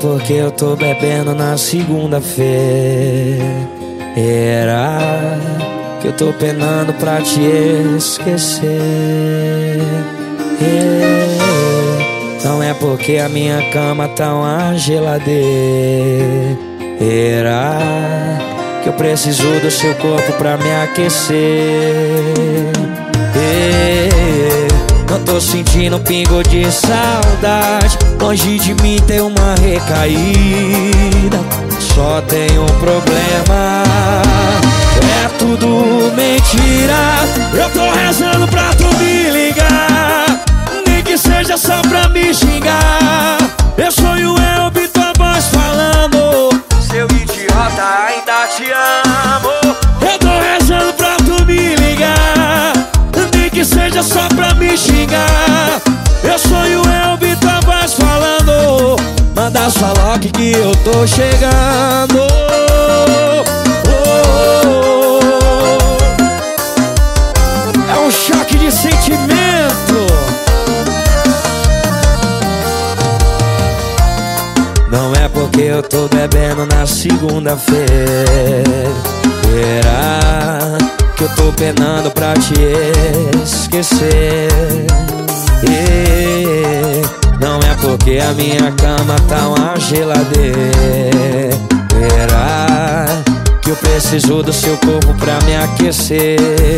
porque eu tô bebendo na segunda-feira. Que eu tô penando pra te esquecer. Não é porque a minha cama tá uma geladeira. Que eu preciso do seu corpo pra me aquecer. Não tô sentindo um pingo de saudade. Longe de mim tem uma recaída. Só tem um problema, é tudo mentira. Eu tô rezando pra tu me ligar, nem que seja só pra me xingar. Eu sonho, eu ouvi tua voz falando: seu idiota, ainda te amo. Eu tô rezando pra tu me ligar, nem que seja só pra me xingar. Eu sonho, eu ouvi tua voz falando: manda sua lock que eu tô chegando. É um choque de sentimento. Não é porque eu tô bebendo na segunda-feira que eu tô penando pra te esquecer. Não é porque a minha cama tá uma geladeira que eu preciso do seu corpo pra me aquecer.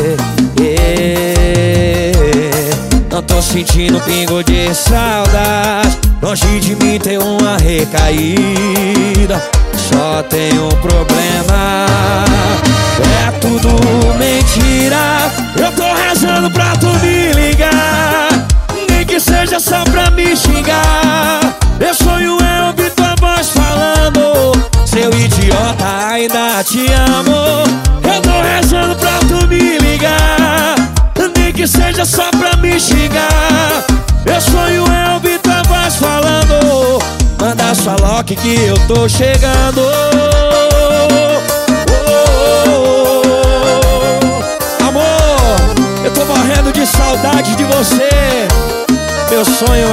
Não tô sentindo um pingo de saudade. Longe de mim tem uma recaída. Só tem um problema, é tudo mentira. Eu tô rezando pra tu me ligar, nem que seja só pra me xingar. Eu sonho, eu ouvi tua voz falando: seu idiota, ainda te amo. Eu tô rezando pra tu me ligar, nem que seja só pra me xingar. Eu sonho, eu ouvi tua voz falando: manda sua lock que eu tô chegando. Amor, eu tô morrendo de saudade de você. Meu sonho